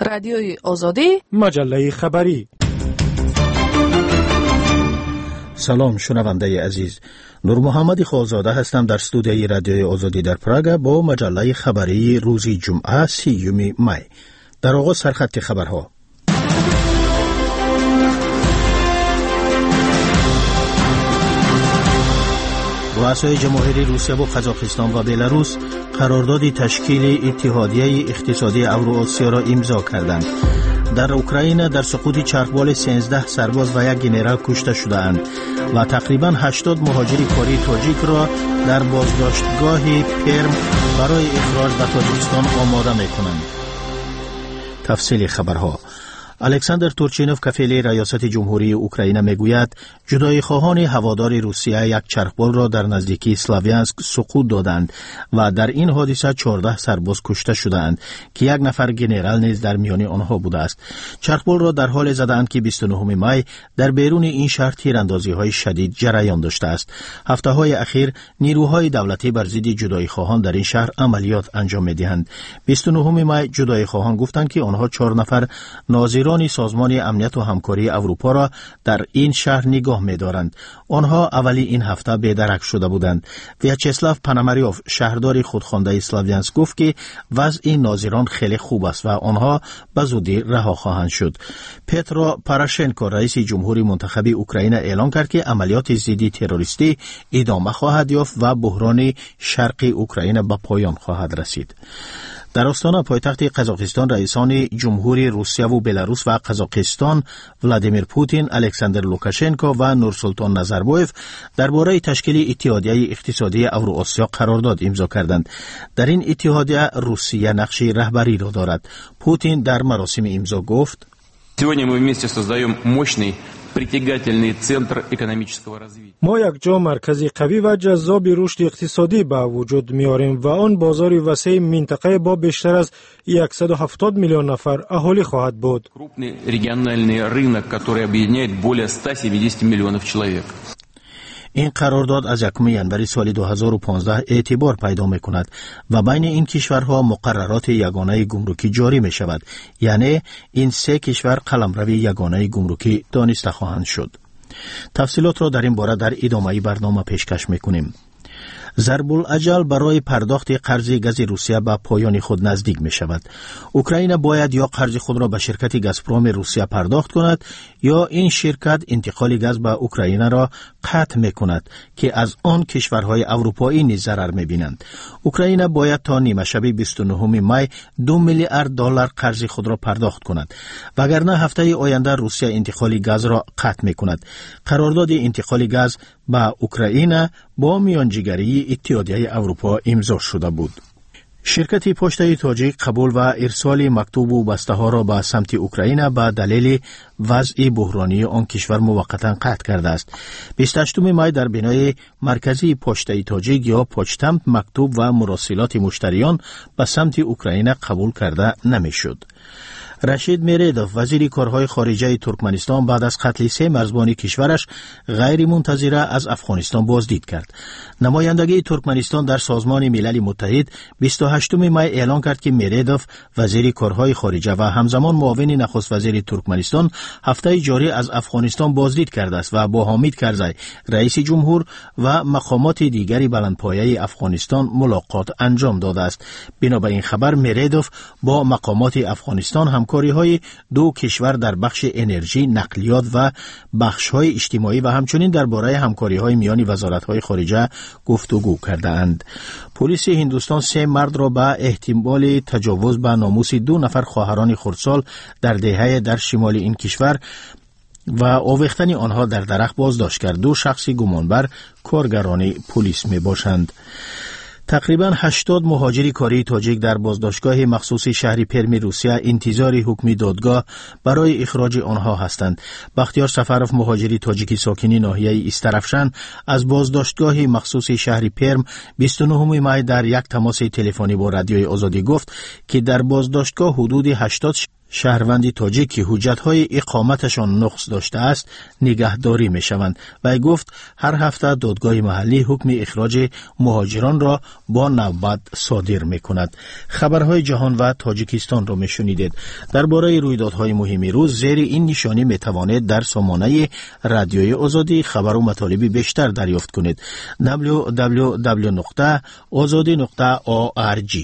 رادیوی آزادی، مجله خبری. سلام شنونده عزیز، نور محمد خالزاده هستم در استودیوی رادیوی آزادی در پراگ با مجله خبری روز جمعه 30 می. در آغاز سرخط خبرها. رؤسای جمهوری روسیه و قزاقستان و بلاروس قرارداد تشکیل اتحادیه اقتصادی اوراسیا را امضا کردند. در اوکراین در سقوط چرخبال 13 سرباز و یک ژنرال کشته شده‌اند و تقریباً 80 مهاجر کاری تاجیک را در بازداشتگاه پرم برای اخراج به تاجیکستان آماده می‌کنند. تفصیل خبرها. الکساندر تورچینوف کفیل ریاست جمهوری اوکراین میگوید جدایی خواهان هوادار روسیه یک چرخبال را در نزدیکی اسلاویانسک سقوط دادند و در این حادثه 14 سرباز کشته شدند که یک نفر ژنرال نیز در میان آنها بوده است. چرخبال را در حال زدند که 29 می در بیرون این شهر تیراندازی‌های شدید جریان داشته است. هفته‌های اخیر نیروهای دولتی بر ضد جدایی خواهان در این شهر عملیات انجام می‌دهند. 29 می جدایی خواهان گفتند که آنها 4 نفر ناظران سازمان امنیت و همکاری اروپا را در این شهر نگاه می‌دارند. آنها اولی این هفته بی‌درک شده بودند. ویاچسلاو پاناماریوف شهردار خودخوانده اسلاویانسک گفت که وضع این ناظران خیلی خوب است و آنها به زودی رها خواهند شد. پترو پاروشنکو رئیس جمهوری منتخب اوکراین اعلام کرد که عملیات ضد تروریستی ادامه خواهد یافت و بحران شرق اوکراین به پایان خواهد رسید. در آستانه پایتخت قزاقستان رئیسان جمهوری روسیه و بلاروس و قزاقستان ولادیمیر پوتین، الکساندر لوکاشنکو و نورسولطان نظربایف درباره تشکیل اتحادیه اقتصادی اوراسیا قرارداد امضا کردند. در این اتحادیه روسیه نقش رهبری را دارد. پوتین در مراسم امضا گفت: Сегодня мы вместе создаем мощный притягательный центр экономического развития. ما یک جا مرکزی قوی و جذاب رشد اقتصادی به وجود میاریم و آن بازاری وسیع منطقه با بیشتر از 170 میلیون نفر اهالی خواهد بود. Крупный региональный рынок, который объединяет более 170 миллионов человек. این قرارداد از 1 ژانویه سال 2015 اعتبار پیدا می کند و بین این کشورها مقررات یگانه گمرکی جاری می شود. یعنی این 3 کشور قلمرو یگانه گمرکی دانسته خواهند شد. تفصیلات را در این باره در ادامه برنامه پیشکش می کنیم. ضرب الاجل برای پرداخت قرض گاز روسیه به پایان خود نزدیک می شود. اوکراین باید یا قرض خود را به شرکت گازپروم روسیه پرداخت کند یا این شرکت انتقال گاز به اوکراین را قطع می کند که از آن کشورهای اروپایی نیز ضرر می بینند. اوکراین باید تا نیمه شب 29 می 2 میلیارد دلار قرض خود را پرداخت کند وگرنه هفته آینده روسیه انتقال گاز را قطع می کند. قرارداد انتقال گاز با اوکراین با میانجیگری اتحادیه اروپا امضا شده بود. شرکت پشتی تاجیک قبول و ارسال مکتوب و بسته ها را به سمت اوکراین به دلیل وضع بحرانی آن کشور موقتا قطع کرده است. 28 می در بنای مرکزی پشتی تاجیک یا پوچتمپ مکتوب و مراسلات مشتریان به سمت اوکراین قبول کرده نمی شد. رشید میردوف وزیر کارهای خارجه ترکمنستان بعد از قتل 3 مرزبان کشورش غیر منتظره از افغانستان بازدید کرد. نمایندگی ترکمنستان در سازمان ملل متحد 28 می اعلام کرد که میردوف وزیر کارهای خارجه و همزمان معاون نخست وزیر ترکمنستان هفته جاری از افغانستان بازدید کرده است و با حامد کرزی رئیس جمهور و مقامات دیگری بلندپایه افغانستان ملاقات انجام داده است. بنابر این خبر میردوف با مقامات افغانستان همکاری‌های 2 کشور در بخش انرژی، نقلیات و بخش‌های اجتماعی و همچنین درباره همکاری‌های میان وزارت‌های خارجه گفتگو کردند. پلیس هندوستان 3 مرد را به احتمال تجاوز به ناموس 2 نفر خواهران خردسال در دهه در شمال این کشور و آویختن آنها در درخت بازداشت کرد. 2 شخص گمانبر کارگران پلیس می باشند. تقریباً 80 مهاجر کاری تاجیک در بازداشتگاه مخصوص شهر پرم روسیه انتظار حکم دادگاه برای اخراج آنها هستند. بختیار سفروف مهاجر تاجیکی ساکن ناحیه استرفشن از بازداشتگاه مخصوص شهر پرم 29 می در یک تماس تلفنی با رادیوی آزادی گفت که در بازداشتگاه حدود 80 شهروند تاجیک که حجت‌های اقامتشان نقص داشته است نگهداری می‌شوند و گفت هر هفته دادگاه محلی حکم اخراج مهاجران را با نوبت صادر می‌کند. خبرهای جهان و تاجیکستان را می‌شنیدید. درباره رویدادهای مهم روز زیر این نشانی می‌توانید در سامانه رادیوی آزادی خبر و مطالب بیشتر دریافت کنید. www.azadi.org.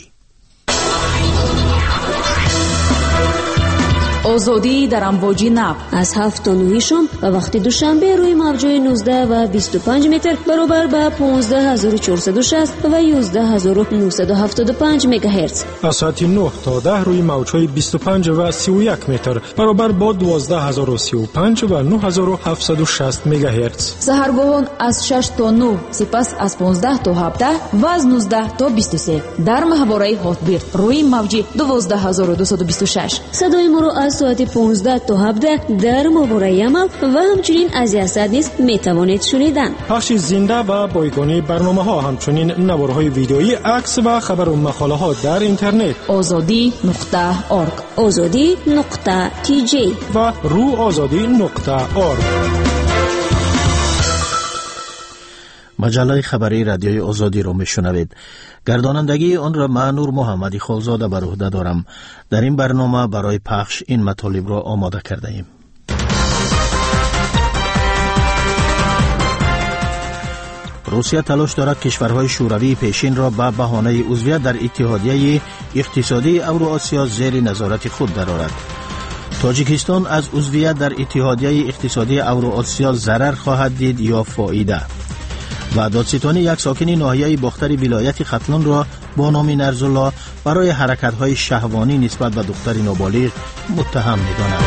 آزادی در امواج نو از 7 تا 9 شام و وقت دوشنبه روی موج‌های 19 و 25 متر برابر به 15460 و 11975 مگاهرتز. از ساعت 9 تا 10 روی موج‌های 25 و 31 متر برابر با 12035 و 9760 مگاهرتز. سحرگاهان از 6 تا 9 سپس از 15 تا 17 و از 19 تا 23 در ماهواره هاتبیرد روی موج 12226. صدای ما را از ساعت 15 تا 17 در ماهواره یمن و همچنین از یزد نیز میتوانید شنیدن. پخش زنده و بایگانی برنامه‌ها همچنین نوارهای ویدئویی، عکس و خبر و مقاله ها در اینترنت azadi.org azadi.tj و روآزادی.org. مجله خبری رادیوی آزادی را میشنوید. گردانندگی آن را من نور محمدی خالزاده بر عهده دارم. در این برنامه برای پخش این مطالب را آماده کرده ایم. روسیه تلاش دارد کشورهای شوروی پیشین را به بهانه عضویت در اتحادیه اقتصادی اوراسیا زیر نظارت خود درآورد. تاجیکستان از عضویت در اتحادیه اقتصادی اوراسیا ضرر خواهد دید یا فایده؟ و دادستانی یک ساکن ناحیه باختر ولایت ختلان را با نام نرزالله برای حرکت‌های شهوانی نسبت به دختر نابالغ متهم می‌داند.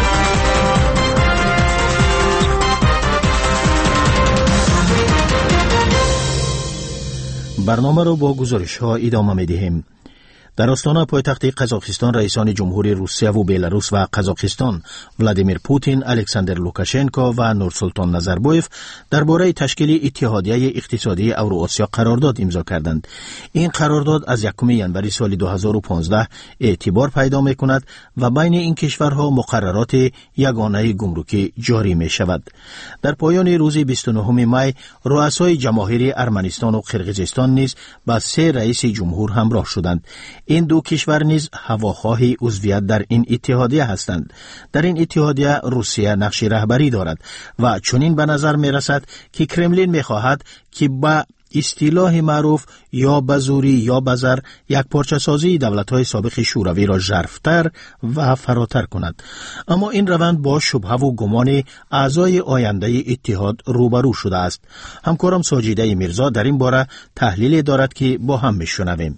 برنامه را با گزارش‌ها ادامه می‌دهیم. در آستانه پایتخت قزاقستان رئیسان جمهوری روسیه و بلاروس و قزاقستان ولادیمیر پوتین، الکساندر لوکاشنکو و نورسولطان نظربایف درباره تشکیل اتحادیه اقتصادی اوراسیا قرارداد امضا کردند. این قرارداد از 1 ژانویه سال 2015 اعتبار پیدا می‌کند و بین این کشورها مقررات یگانه گمرکی جاری می‌شود. در پایان روز 29 می رؤسای جماهیر ارمنستان و قرقیزستان نیز با 3 رئیس جمهور همراه شدند. این دو کشور نیز هواخواه عضویت در این اتحادیه هستند. در این اتحادیه روسیه نقش رهبری دارد و چنین به نظر می رسد که کرملین می خواهد که با اصطلاح معروف یا بزوری یا بزر یک پارچه سازی دولت‌های سابق شوروی را ژرف‌تر و فراتر کند. اما این روند با شبهه و گمان اعضای آینده اتحاد روبرو شده است. همکارم ساجیده میرزا در این باره تحلیل دارد که با هم میشنویم.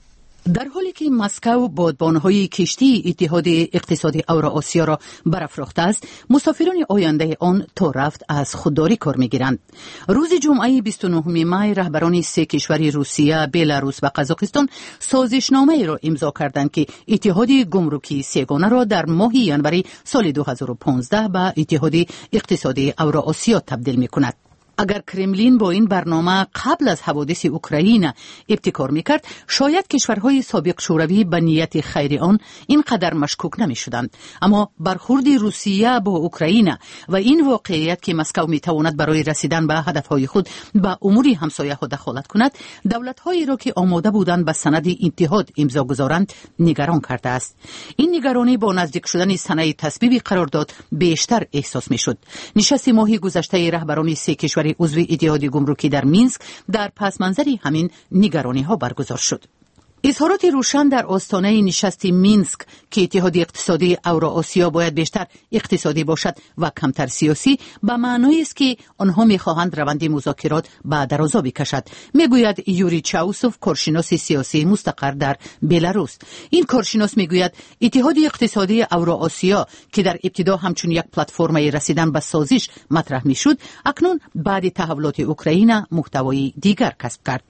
در حالی که مسکو بادبان‌های کشتی اتحاد اقتصادی اوراسیا را برافراخته است، مسافران آینده آن تا رفت از خودداری کار می‌گیرند. روز جمعه 29 می رهبران 3 کشور روسیه، بلاروس و قزاقستان سازشنامه را امضا کردند که اتحاد گمرکی سه‌گانه را در ماه ژانویه سال 2015 به اتحاد اقتصادی اوراسیا تبدیل می‌کند. اگر کرملین با این برنامه قبل از حوادث اوکراین ابتکار میکرد، شاید کشورهای سابق شوروی به نیت خیر آن اینقدر مشکوک نمیشدند. اما برخورد روسیه با اوکراین و این واقعیت که مسکو میتواند برای رسیدن به هدفهای خود به امور همسایه ها دخالت کند، دولت‌هایی را که آماده بودند به سند اتحاد امضا گذارند نگران کرده است. این نگرانی با نزدیک شدن سنه تصویب قرارداد بیشتر احساس میشد. نشست ماه گذشته رهبران 3 کشور عضو اتحاد گمرکی در مینسک در پس منظر همین نگرانی ها برگزار شد. اظهارات روشن در آستانه نشست مینسک که اتحاد اقتصادی اوراسیا باید بیشتر اقتصادی باشد و کمتر سیاسی به معنی است که آنها می‌خواهند روند مذاکرات به درازا بکشد، میگوید یوری چاوسوف، کارشناس سیاسی مستقر در بلاروس. این کارشناس میگوید اتحاد اقتصادی اوراسیا که در ابتدا همچون یک پلتفرم رسیدن به سازش مطرح میشد، اکنون بعد تحولات اوکراین محتوای دیگر کسب کرد.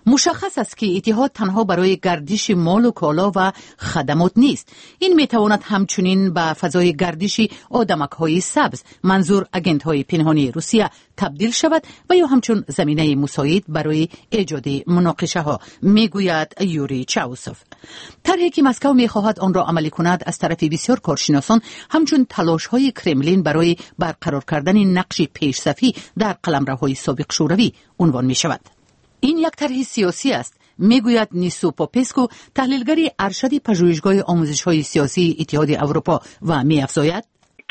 مشخص است که اتحاد تنها برای گردش مال و کالا و خدمات نیست. این میتواند همچنین به فضای گردشی آدمک‌های سبز منظور آگنت‌های پنهانی روسیه تبدیل شود و یا همچون زمینه مساعد برای ایجاد مناقشه‌ها، میگوید یوری چاوسوف. طرحی که مسکو میخواهد آن را عملی کند از طرف بسیار کارشناسان همچون تلاش‌های کرملین برای برقرار کردن نقش پیش‌صفی در قلمروهای سابق شوروی عنوان می‌شود. این یک طرح سیاسی است، میگوید نیسو پاپسکو، تحلیلگری ارشد پژوهشگاه آموزش‌های سیاسی اتحاد اروپا و می‌افزاید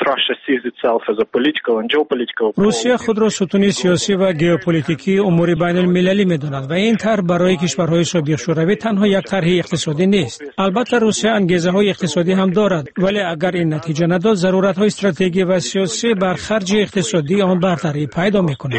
روسیه خود را ستون سیاسی و ژئوپلیتیکی امور بین المللی می‌داند و این طرح برای کشورهای سابق شوروی تنها یک طرح اقتصادی نیست. البته روسیه انگیزه‌های اقتصادی هم دارد، ولی اگر این نتیجه نداد ضرورت‌های استراتژیکی و سیاسی بر خرج اقتصادی آن برتری پیدا می‌کند.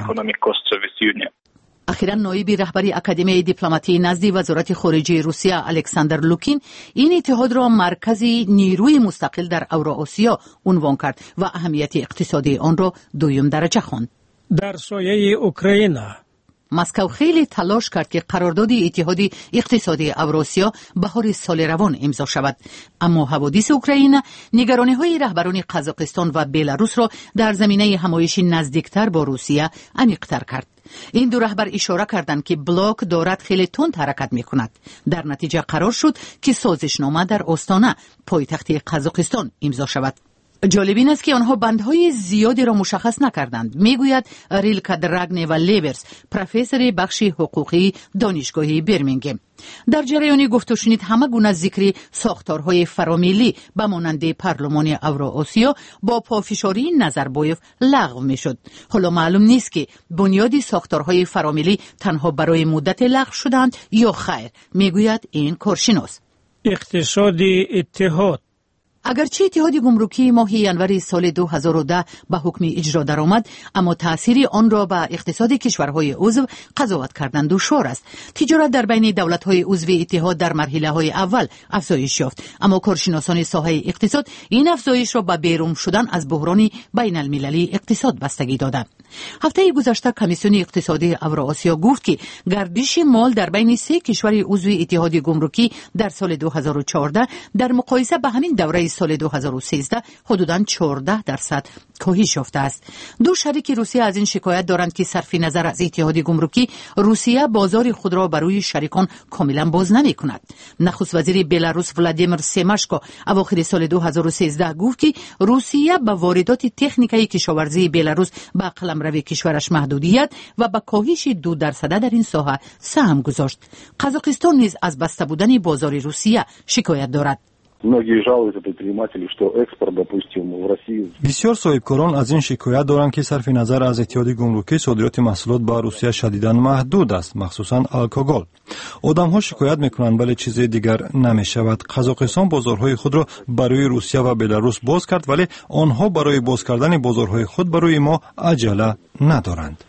اخیراً نایب رهبری اکادمی دیپلماتی نزد وزارت خارجه روسیه الکساندر لوکین این اتحاد را مرکزی نیروی مستقل در اوراسیا عنوان کرد و اهمیت اقتصادی آن را دوم درجه خواند. در سایه اوکراین مسکو خیلی تلاش کرد که قرارداد اتحاد اقتصادی اوراسیا بهار سال روان امضا شود، اما حوادث اوکراین نگرانی‌های رهبران قزاقستان و بلاروس را در زمینه همایش نزدیکتر با روسیه عمیق‌تر کرد. این دو رهبر اشاره کردند که بلاک دارد خیلی تند حرکت می‌کند. در نتیجه قرار شد که سازشنامه در آستانه پایتخت قزاقستان امضا شود. جالب این است که آنها بندهای زیادی را مشخص نکردند، میگوید ریلکا دراگنی و لیبرز، پروفسور بخش حقوقی دانشگاه برمینگهم. در جریان گفت و شنید همه گونه ذکر ساختارهای فرامیلی به مانند پارلمان اوراسیا با پافشاری نظربایف لغو میشد. حالا معلوم نیست که بنیادی ساختارهای فرامیلی تنها برای مدت لغو شدند یا خیر، میگوید این کارشناس. اقتصادی اتحاد اگرچه اتحاد گمرکی ماه ینور سال 2010 به حکم اجرا درآمد، اما تأثیر آن را به اقتصاد کشورهای عضو قضاوت کردن دشوار است. تجارت در بین دولت‌های عضو اتحاد در مرحله‌های اول افزایش یافت، اما کارشناسان ساحه اقتصاد این افزایش را به بیرون شدن از بحران بین المللی اقتصاد بستگی دادند. هفته گذشته کمیسیون اقتصادی اوراسیا گفت که گردش مال در بین سه کشور عضو اتحاد گمرکی در سال 2014 در مقایسه به همین دوره سال 2013 حدوداً 14% کاهش یافته است. دو شریک روسیه از این شکایت دارند که صرف نظر از اتحاد گمرکی، روسیه بازار خود را برای شریکان کاملا باز نمی‌کند. نخست وزیر بلاروس ولادیمیر سیماشکو اواخر سال 2013 گفت که روسیه به واردات تکنیکی کشاورزی بلاروس به قلمرو کشورش محدودیت و به کاهش 2% در این ساحه سهم گذاشت. قزاقستان نیز از بسته بودن بازار روسیه شکایت دارد. بسیار صاحبکاران از این شکایت دارند که صرف نظر از اتحاد گمرکی صادرات محصولات به روسیه شدیداً محدود است، مخصوصاً الکوگل. آدم‌ها شکایت می‌کنند ولی چیز دیگر نمی‌شود. قزاقستان بازارهای خود را برای روسیه و بلاروس باز کرد، ولی آنها برای باز کردن بازارهای خود برای ما عجله ندارند.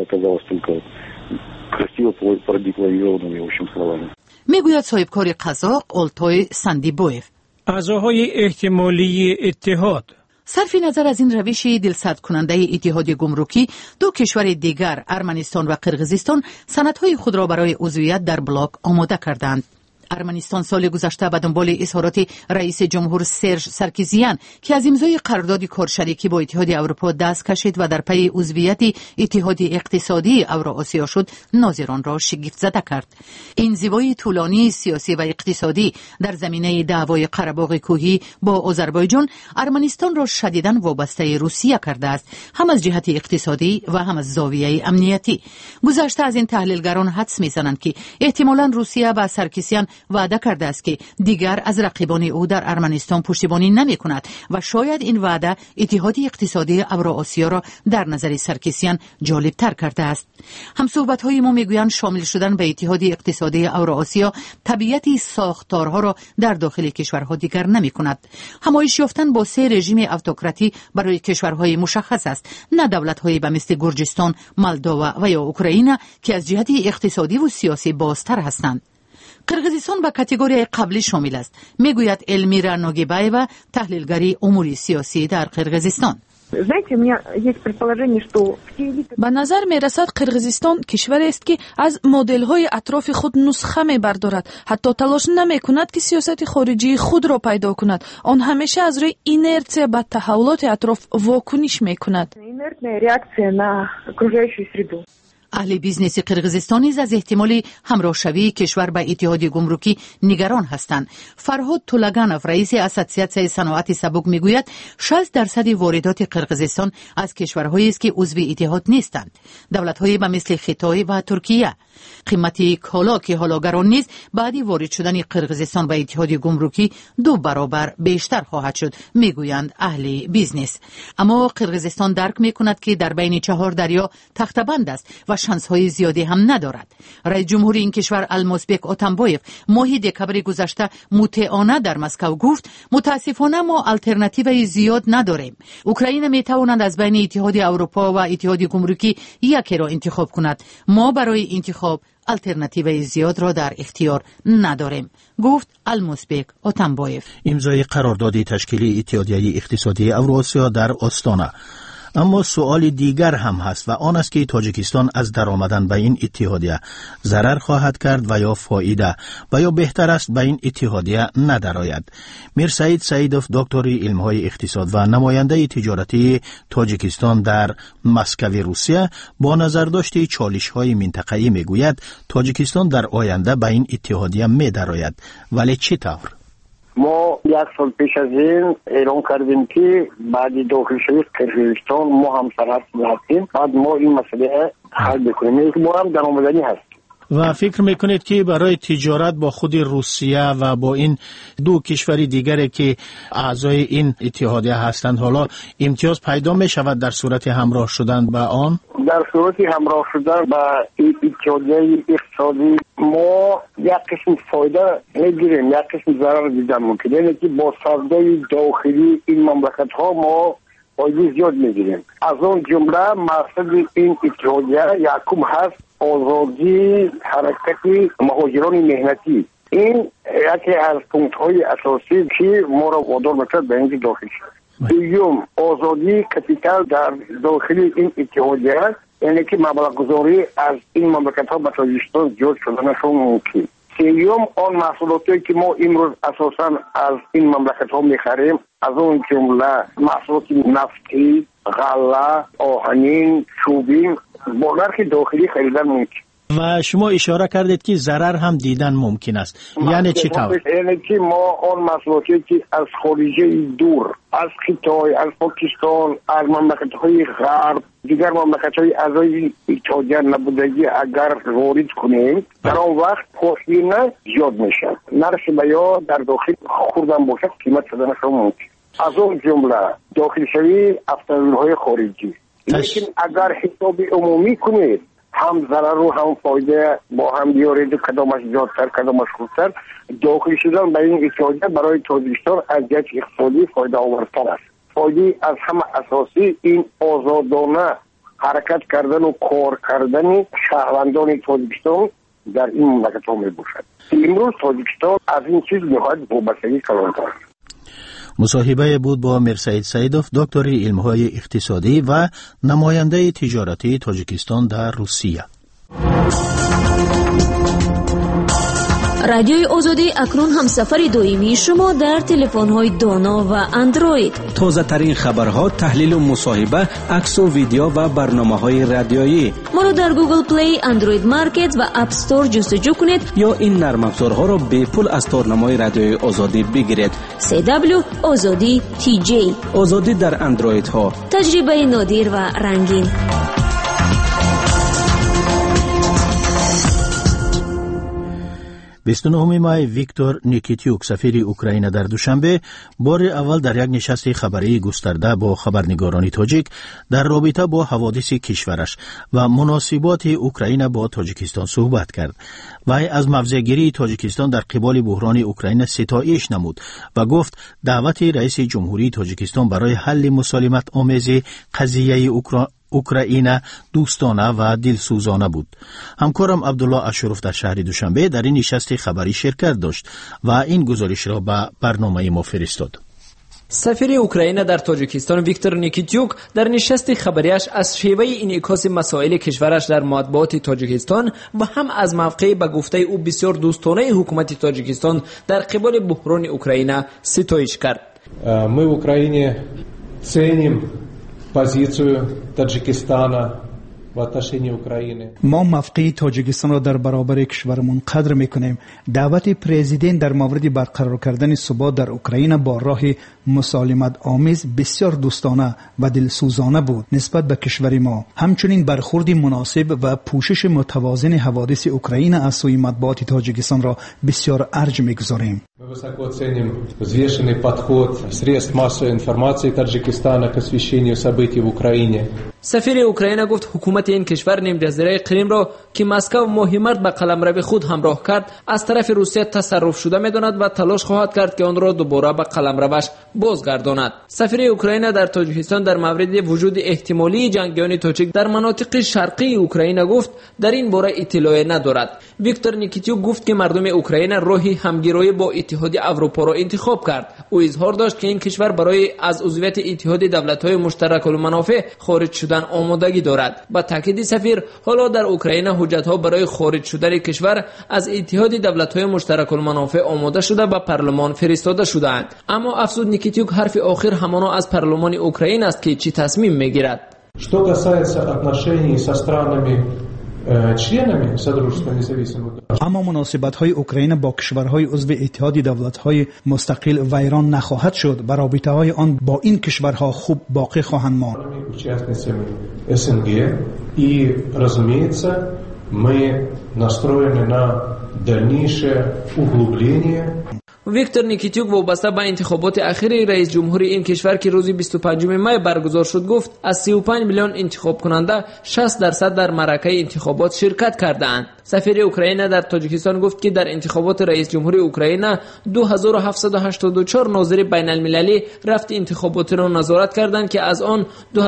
میگوید صاحبکار قزاق اولتای سندیبویف. اعضاهای احتمالی اتحاد صرف نظر از این روش دلسرد کننده اتحاد گمرکی، دو کشور دیگر ارمنستان و قرقیزستان سندهای خود را برای عضویت در بلاک آماده کردند. ارمنستان سال گذشته به دنبال اظهارات رئیس جمهور سرژ سارکیزیان که از امضای قرارداد کارشریکی با اتحاد اروپا دست کشید و در پی عضویت اتحاد اقتصادی اوراسیا شد، ناظران را شگفت زده کرد. این زیبایی طولانی سیاسی و اقتصادی در زمینه دعوای قره‌باغ کوهی با آذربایجان ارمنستان را شدیداً وابسته روسیه کرده است، هم از جهت اقتصادی و هم از زاویه امنیتی. گذشته از این تحلیلگران حدس می‌زنند که احتمالاً روسیه با سارکیزیان وعده کرده است که دیگر از رقیبان او در ارمنستان پشتیبانی نمی کند و شاید این وعده اتحاد اقتصادی اوراسیا را در نظر سارکیزیان جالب تر کرده است. همصحبت های ما میگویند شامل شدن به اتحاد اقتصادی اوراسیا طبیعت ساختارها را در داخل کشورها دیگر نمی کند. همایش یافتن با سه رژیم اتوکراتی برای کشورهای مشخص است، نه دولت‌های به مثل گرجستان، مولداوا و یا اوکراین که از جهت اقتصادی و سیاسی بازتر هستند. قرقیزستان به کاتگوری قبلی شامل است، میگوید المیرا نوگیبایوا، تحلیلگری امور سیاسی در قرقیزستان. Знаете, у меня есть предположение, что все элиты... به نظر میرسد قرقیزستان کشوری است که از مدل‌های اطراف خود نسخه می‌بردارد. حتی تلاش نمی‌کند که سیاست خارجی خود را پیدا کند. آن همیشه از روی اینرتیا به تحولات اطراف واکنش می‌کند. Инертная реакция на окружающую среду. اهل بیزنس قرقیزستان نیز از احتمال همراهشوی کشور به اتحادیه گمرکی نگران هستند. فرهاد طولگانوف رئیس اسوسیاسیون صنعت سبک میگوید 60% واردات قرقیزستان از کشورهایی است که عضو اتحاد نیستند. دولت‌های مثل خیتای و ترکیه. قیمت کالا که حالا گران نیست بعدی وارد شدن قرقیزستان به اتحادیه گمرکی 2 برابر بیشتر خواهد شد میگویند اهل بیزنس. اما قرقیزستان درک میکند که در بین 4 دریا تخته‌بند است و شانس‌های زیادی هم ندارد. رئیس جمهور این کشور المازبک اتنبایف ماه دکمبر گذشته مطیعانه در مسکو گفت متاسفانه ما آلترناتیوی زیاد نداریم. اوکراین میتواند از بین اتحادیه اروپا و اتحادیه گمرکی یکی را انتخاب کند. ما برای انتخاب آلترناتیوی زیاد را در اختیار نداریم، گفت المازبک اتنبایف. امضای قرارداد تشکیلی اتحادیه اقتصادی اوراسیا در آستانه. اما سوال دیگر هم هست و آن است که تاجیکستان از درآمدن به این اتحادیه ضرر خواهد کرد و یا فایده و یا بهتر است به این اتحادیه ندرآید. میرسعید سعیدوف دکتری علم‌های اقتصاد و نماینده تجارتی تاجیکستان در مسکو روسیه با نظرداشت چالش‌های منطقه‌ای میگوید تاجیکستان در آینده به این اتحادیه می‌درآید، ولی چطور؟ ما 1 سال پیش از این اعلام کردیم که بعد داخل شوی قرقیزستان ما هم سرحد هستیم، بعد ما این مسئله حل بکنیم. ما هم درآمدنی هست. و فکر میکنید که برای تجارت با خود روسیه و با این 2 کشور دیگری که اعضای این اتحادیه هستند حالا امتیاز پیدا می شود در صورت همراه شدن با آن؟ در صورت همراه شدن با اتحادیه اقتصادی ما یک قسم فایده میگیریم، یک قسم ضرر دیدن ممکنه، یعنی که با سودای داخلی این مملکت ها ما فایده زیاد میگیریم. از اون جمله مقصد این اتحادیه یکم هست آزادی حرکت مهاجران مهنتی. این یکی از پونکت های اساسی که ما را وادار میکرد به اینجا داخل شد. دوم آزادی کپیتال در داخل این اتحادیه، یعنی که مبلغ گذاری از این مملکت ها به تاجیکستان زیاد شدنشون ممکن. سوم آن محصولاتی که ما امروز اساسا از این مملکت ها میخریم از اون جمله محصولات نفتی، غله، آهنین، چوبین با نرخ داخلی خریدن ممکن. و شما اشاره کردید که ضرر هم دیدن ممکن است، یعنی چی طور؟ یعنی که ما آن محصولاتی که از خارجه دور، از خیتای، از پاکستان، از مملکت‌های غرب، دیگر مملکت‌های اعضای اتحادیه نبودگی اگر وارد کنیم در آن وقت پاسبینه زیاد میشه، نرخ بیا در داخل خوردن باشد قیمت شدنش ممکن. از اون جمله داخل شوی افزایش‌های خارجی. لیکن اگر حساب عمومی کنید هم ضرر و هم فایده با هم بیارید و کدامش زیادتر کدامش خوبتر، داخل شدن به این اتحادیه برای تاجیکستان از جهت اقتصادی فایده آورتر است. فایده از همه اساسی این آزادانه حرکت کردن و کار کردن شهروندان تاجیکستان در این مملکت ها می باشد. امروز تاجیکستان از این چیز نهایت وابستگی کلانتر است. مصاحبه بود با میرسعید سعیدوف دکتری علم‌های اقتصادی و نماینده تجارتی تاجیکستان در روسیه. رادیوی آزادی اکنون هم سفر دائمی شما در تلفن‌های دانا و اندروید. تازه ترین خبرها، تحلیل و مصاحبه، عکس و ویدیو و برنامه‌های رادیویی. ما رو در گوگل پلی، اندروید مارکت و اپ استور جستجو کنید یا این نرم افزارها را به پول از تورنمای رادیوی آزادی بگیرید. CW آزادی TJ آزادی در اندروید ها. تجربه نادر و رنگین. 29 مای ویکتور نیکیتیوک سفیر اوکراین در دوشنبه بار اول در یک نشست خبری گسترده با خبرنگاران تاجیک در رابطه با حوادث کشورش و مناسبات اوکراین با تاجیکستان صحبت کرد. وی از موضع‌گیری تاجیکستان در قبال بحران اوکراین ستایش نمود و گفت دعوت رئیس جمهوری تاجیکستان برای حل مسالمت آمیز قضیه اوکراین دوستانه و دلسوزانه بود. همکارم عبدالله اشرف در شهر دوشنبه در این نشست خبری شرکت داشت و این گزارش را به برنامه ما فرستاد. سفیر اوکراین در تاجیکستان ویکتور نیکیتیوک در نشست خبریش از شیوه انعکاس مسائل کشورش در مطبوعات تاجیکستان و هم از موقع به گفته او بسیار دوستانه حکومت تاجیکستان در قبال بحران اوکراین ستایش کرد. ما в Украине ценим позицию Таджикистана в отношении Украины. ما موقع تاجیکستان را در برابر کشورمون قدر میکنیم. دعوت پرزیدنت در مورد برقرار کردن ثبات در اوکراین با راه مسالمت آمیز بسیار دوستانه و دلسوزانه بود نسبت به کشور ما. همچنین برخورد مناسب و پوشش متوازن حوادث اوکراین از سوی مطبوعات تاجیکستان را بسیار ارج میگذاریم. Мы высоко ценим взвешенный подход средств массовой информации Таджикистана к освещению событий в Украине. سفیر اوکراین گفت حکومت این کشور نیم جزیره قریم را که مسکو مهمت به قلمرو خود همراه کرد از طرف روسیه تصرف شده می‌داند و تلاش خواهد کرد که آن را دوباره به قلمروش بازگرداند. سفیر اوکراین در تاجیکستان در مورد وجود احتمالی جنگیان تاجیک در مناطق شرقی اوکراین گفت در این باره اطلاعی ندارد. ویکتور نیکیتیوک گفت که مردم اوکراین راهی همگرایی با اتحاد اروپا را انتخاب کرد. او اظهار داشت که این کشور برای از عضویت اتحاد دولت‌های مشترک المنافع خارج شدن آمادگی دارد. با تاکید سفیر حالا در اوکراین حجت‌ها برای خارج شدن کشور از اتحاد دولت‌های مشترک المنافع آماده شده و پارلمان فرستاده شده‌اند. اما افزود نیکیتیوک حرف آخر همانا از پارلمان اوکراین است که چی تصمیم می‌گیرد. Что касается отношений со странами членами Содружества независимых государств. اما مناسبت‌های اوکراین با کشورهای عضو اتحاد دولت‌های مستقل ویران نخواهد شد و رابطه‌های آن با این کشورها خوب باقی خواهند ماند. Участницами СНГ и, разумеется, мы настроены на дальнейшее углубление. ویکتور نیکیتیوک وابسته به انتخابات اخیر رئیس جمهوری این کشور که روز 25 می برگزار شد گفت از 35 میلیون انتخاب کننده 60% در معرکه انتخابات شرکت کردند. سفیر اوکراین در تاجیکستان گفت که در انتخابات رئیس جمهوری اوکراین 2784 ناظر بین المللی رفت انتخابات را نظارت کردند که از آن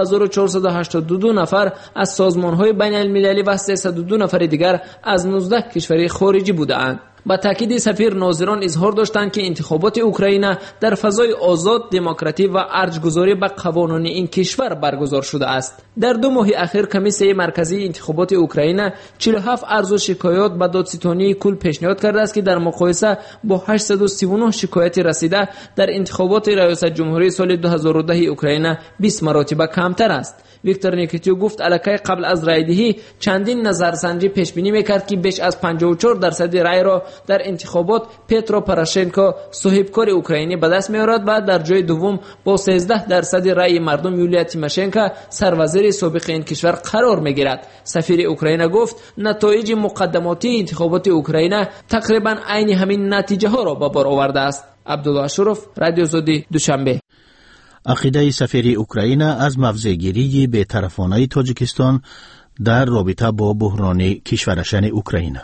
2482 نفر از سازمان‌های بین المللی و 302 نفر دیگر از 19 کشور خارجی بودند. با تاکید سفیر ناظران اظهار داشتند که انتخابات اوکراین در فضای آزاد، دموکراتیک و ارجگذاری به قوانین این کشور برگزار شده است. در 2 ماه اخیر کمیسیون مرکزی انتخابات اوکراین 47 عرض و شکایات به دادستانی کل پیشنهاد کرده است که در مقایسه با 839 شکایت رسیده در انتخابات ریاست جمهوری سال 2010 اوکراین 20 مرتبه کمتر است. ویکتور نیکیتیوک گفت الکی قبل از رایدهی چندین نظرسنجی پیش بینی میکرد که بیش از 54% رای را در انتخابات پترو پوراشنکو صاحبکار اوکراینی به دست میارد و در جای دوم با 13% رای مردم یولیا تیماشنکو سروزیر سابق این کشور قرار میگیرد. سفیر اوکراین گفت نتایج مقدماتی انتخابات اوکراین تقریبا عین همین نتیجه ها را به بار آورده است. عبدالله اشرف، رادیو آزادی، دوشنبه. عقیده سفیر اوکراین از موضع‌گیری بی‌طرفانه تاجیکستان در رابطه با بحران کشورشان اوکراین.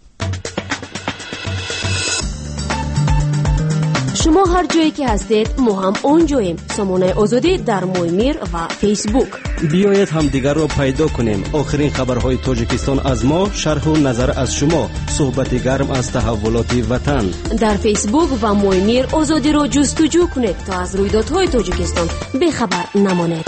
شما هر جایی که هستید ما هم اونجاییم. سامانه آزادی در مویمیر و فیسبوک. بیایید هم دیگر را پیدا کنیم. آخرین خبرهای تاجیکستان از ما، شرح و نظر از شما، صحبت گرم از تحولات وطن. در فیسبوک و مویمیر آزادی را جستجو کنید تا از رویدادهای تاجیکستان بی‌خبر نمانید.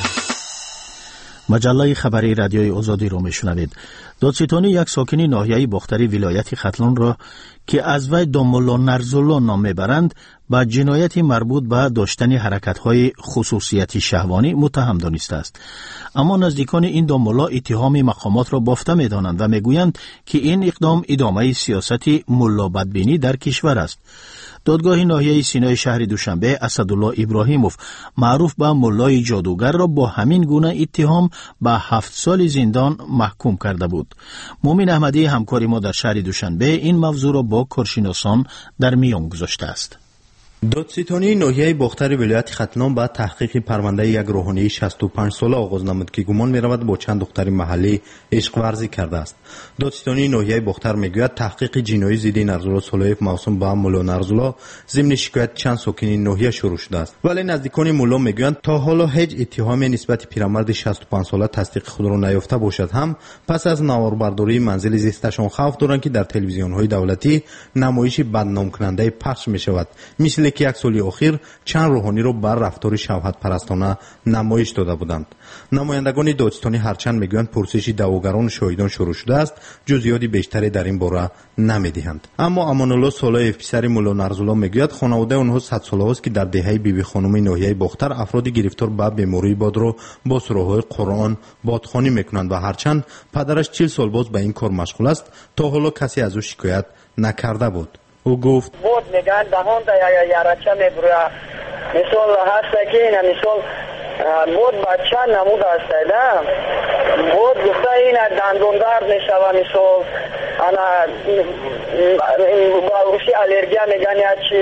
مجله خبری رادیوی آزادی را میشنوید. دادستانی یک ساکن ناحیه باختری ولایت ختلان را که از وی دامولا نرزولا نام میبرند با جنایت مربوط به داشتن حرکت‌های خصوصیتی شهوانی متهم دانسته است. اما نزدیکان این دامولا اتهام مقامات را بافته می‌دانند و میگویند که این اقدام ادامه سیاست ملا بدبینی در کشور است. دادگاه ناحیه سینای شهر دوشنبه اسدالله ابراهیموف معروف به ملای جادوگر را با همین گونه اتهام به 7 سال زندان محکوم کرده بود. مومن احمدی همکار ما در شهر دوشنبه این موضوع را با کارشناسان در میان گذاشته است. دادستانی ناحیه باختر ولایت ختلان با تحقیق پرونده یک روحانی 65 ساله آغاز نمود که گمان می‌رود با چند دختر محلی عشق ورزی کرده است. دادستانی ناحیه باختر میگوید تحقیق جنایی ضد نرزولا سلایف موسوم به مولا نرزولا ضمن شکایت چند ساکن ناحیه شروع شده است. ولی نزدیکان مولا میگویند تا حالا هیچ اتهامی نسبت پیرمرد 65 ساله تصدیق خود را نیافته باشد. هم پس از نواربرداری منزل زیستشان خوف دارند که در تلویزیون‌های دولتی نمایش بدنام کننده پخش می‌شود. مثل اینه که یک سال اخیر چند روحانی رو بر رفتار شبهت پرستانه نمایش داده بودند. نمایندگان دادستانی هرچند میگویند پرسش دعواگران شاهدان شروع شده است، جزئیات بیشتری در این باره نمیدهند. اما امان الله صالحیف پسر مولا نرزالله میگوید خانواده اونها 100 ساله است که در دهه بیبی خانم ناحیه باختر افرادی گرفتار به بیماری باد رو با سراهای قرآن بادخوانی میکنند و هرچند پدرش 40 سال باز به این کار مشغول است تا حالا کسی از او شکایت نکرده بود. او گفت بود میگن دهان تا یارچه میبره مثال هست که این مثال بود بچه نمود است بود گفته این دندوندار میشوه مثال انا باوشی الرژی میگن یا چی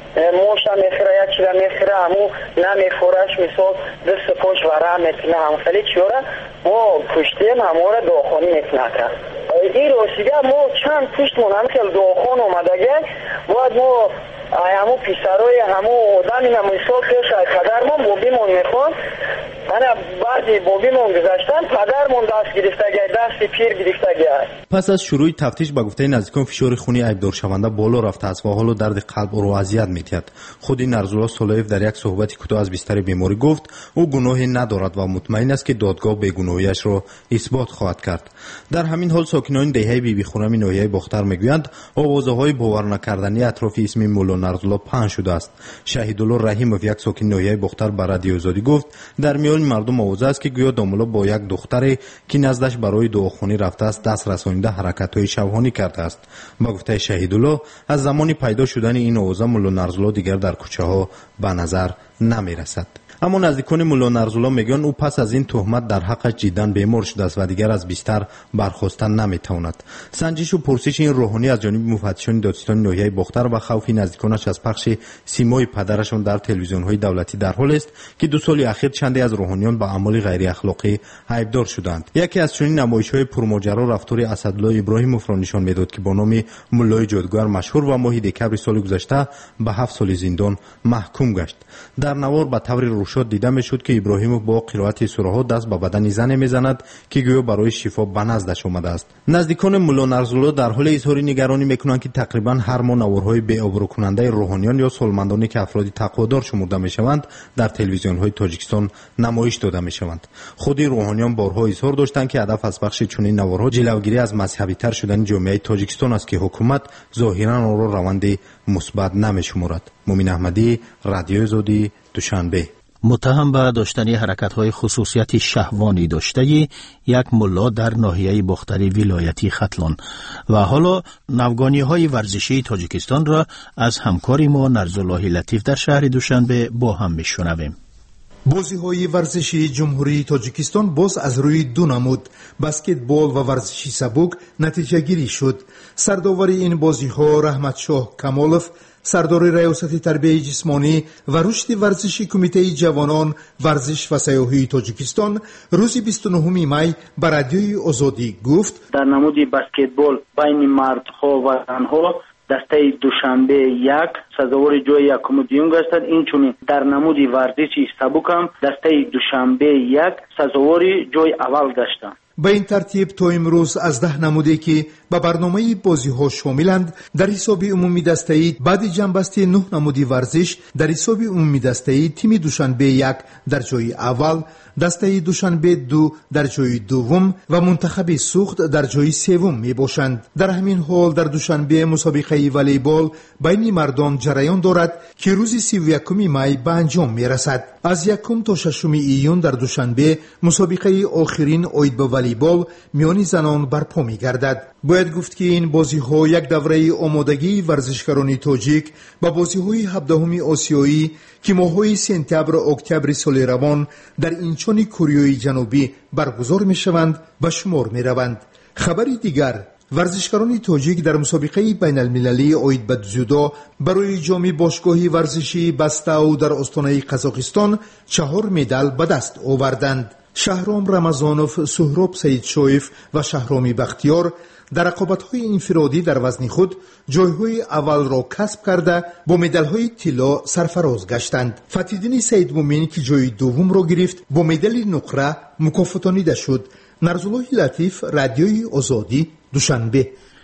موشا میخوره یا چی میخوره همو نمیخورش مثال دست پوش وره میتونه همسالی چیوره ما کشتیم همو را داخانی میتونه کرد این روشیگه ما چند پشتمون هم که داخان اومدگه باید ما همو پیسروی همو آدمی نمیسال که شاید پدرمون بوبیمون میخوان انا بعضی بوبیمون گذاشتن پدرمون دست گرفتگه دست پیر گرفتگه. پس از شروع تفتیش به گفته نزدیکان فشار خونی عیبدار شونده بالا رفته است و حالا درد قلب او را اذیت می‌دهد. خود نرزالله صالحیف در یک صحبت کوتاه از بستر بیماری گفت او گناهی ندارد و مطمئن است که دادگاه بیگناهیش را اثبات خواهد کرد. در همین حال ساکنان دهه بیبی خرم ناحیه باختر میگویند آوازهای باور نکردنی اطراف اسم مولا نرزالله پهن شده است. شهیدالله رحیموف یک ساکن ناحیه باختر به رادیو آزادی گفت در میان مردم آوازه است که گویا دامولا با یک دختری که نزدش برای دعاخوانی رفته است دست رسانیده حرکت‌های شبحانی کرده است. با گفته شهیدالله از زمان پیدا شدن این آوازه مولا نرزالله دیگر در کوچه ها به نظر نمی رسد. اما نزدیکان مولا نرزالله میگن او پس از این تهمت در حقش جدا بیمار شده است و دیگر از بستر برخاستن نمیتواند. سنجش و پرسش این روحانی از جانب مفتشان دادستانی ناحیه باختر و خوف نزدیکانش از پخش سیمای پدرشان در تلویزیون‌های دولتی در حال است که 2 سال اخیر چندی از روحانیان به اعمال غیر اخلاقی عیبدار شدند. یکی از چنین نمایش‌های پرماجرا رفتار اسدالله ابراهیموف را نشان میداد که با نام مولای جادوگر مشهور و ماه دکبر سال گذشته به 7 سال زندان محکوم گشت. در نوار به طور شد دیده میشد که ابراهیموف با قرائت سوره ها دست به بدن زن میزند که گویا برای شفا به نزدش آمده است. نزدیکان مولا نرزالله در حال اظهار نگرانی میکنند که تقریبا هر ماه نوارهای بی آبرو کننده روحانیان یا سالمندانی که افراد تقوادار شمرده میشوند در تلویزیون های تاجیکستان نمایش داده میشوند. خود روحانیان بارها اظهار داشتند که هدف از پخش چنین نوارها جلوگیری از مذهبی تر شدن جامعه تاجیکستان است که حکومت ظاهرا آن را روند مثبت نمیشمارد. مومن احمدی، رادیو آزادی، دوشنبه. متهم به داشتن حرکت‌های خصوصیت شهوانی داشته یک ملا در ناحیه باختری ولایتی ختلان و حالا نوگانی‌های ورزشی تاجیکستان را از همکاری ما نرزالله لطیف در شهر دوشنبه با هم میشنویم. بازی‌های ورزشی جمهوری تاجیکستان باز از روی 2 نمود بسکتبال و ورزشی سبک نتیجه گیری شد. سرداور این بازی‌ها رحمت شاه کمالوف، سردار ریاست تربیت جسمانی و رشد ورزشی کمیته جوانان ورزش و سیاحی تاجیکستان روز 29 می به رادیوی آزادی گفت در نمود بسکتبال بین مردها و زنها دسته دوشنبه 1 سزاوار جای 1 گشتند. اینچنین در نمود ورزشی سبک هم دسته دوشنبه 1 سزاوار جای اول گشتند. به این ترتیب تا امروز از 10 نموده که به برنامه بازی ها شاملند در حساب عمومی دسته‌ای بعد جنبستی 9 نمودی ورزش در حساب عمومی دسته‌ای تیم دوشنبه 1 در جای اول، دسته دوشنبه 2 در جای دوم و منتخب سوخت در جای سوم می باشند. در همین حال در دوشنبه مسابقه والیبال بین مردان جریان دارد که روز 31 می به انجام می رسد. از 1 تا 6 ایون در دوشنبه مسابقه آخرین عید به والیبال میان زنان برپا می گردد. باید گفت که این بازی ها یک دوره آمادگی ورزشکاران تاجیک با بازی های 17 آسیایی که ماه‌های سپتامبر و اکتبر سال روان در اینچون کره جنوبی برگزار می شوند و شمار می روند. خبری دیگر، ورزشکاران تاجیک در مسابقه بین المللی عید به جودو برای جام باشگاهی ورزشی بستاو در استان قزاقستان 4 مدال به دست آوردند. شهرام رمضانوف، سهراب سیدشویف و شهرامی بختیار در رقابت‌های انفرادی در وزن خود جای‌های اول را کسب کرده با مدال‌های طلا سرفراز گشتند. فتیدین سید مومن که جای دوم را گرفت با مدال نقره مکافاتانیده شد. نرزالله لطیف، رادیوی آزادی، دوشنبه.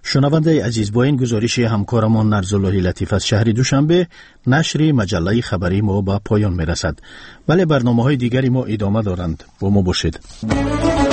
شنونده عزیز، با این گزارش همکارمان نرزالله لطیف از شهر دوشنبه نشر مجله خبری ما به پایان میرسد. ولی برنامه‌های دیگری ما ادامه دارند. با ما باشید.